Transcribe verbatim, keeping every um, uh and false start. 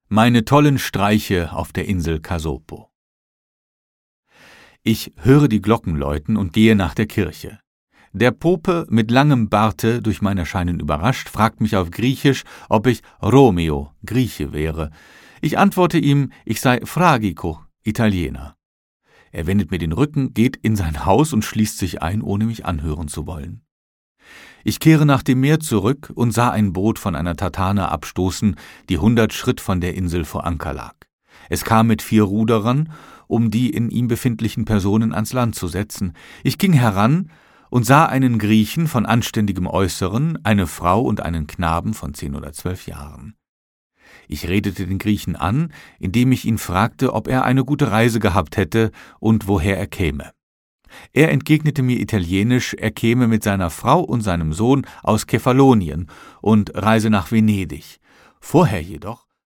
Meine tollen Streiche auf der Insel Casopo. Ich höre die Glocken läuten und gehe nach der Kirche. Der Pope mit langem Barte, durch mein Erscheinen überrascht, fragt mich auf Griechisch, ob ich Romeo, Grieche wäre. Ich antworte ihm, ich sei Fragico, Italiener. Er wendet mir den Rücken, geht in sein Haus und schließt sich ein, ohne mich anhören zu wollen. Ich kehre nach dem Meer zurück und sah ein Boot von einer Tartane abstoßen, die hundert Schritt von der Insel vor Anker lag. Es kam mit vier Ruderern, um die in ihm befindlichen Personen ans Land zu setzen. Ich ging heran und sah einen Griechen von anständigem Äußeren, eine Frau und einen Knaben von zehn oder zwölf Jahren. Ich redete den Griechen an, indem ich ihn fragte, ob er eine gute Reise gehabt hätte und woher er käme. Er entgegnete mir italienisch, er käme mit seiner Frau und seinem Sohn aus Kephalonien und reise nach Venedig. Vorher jedoch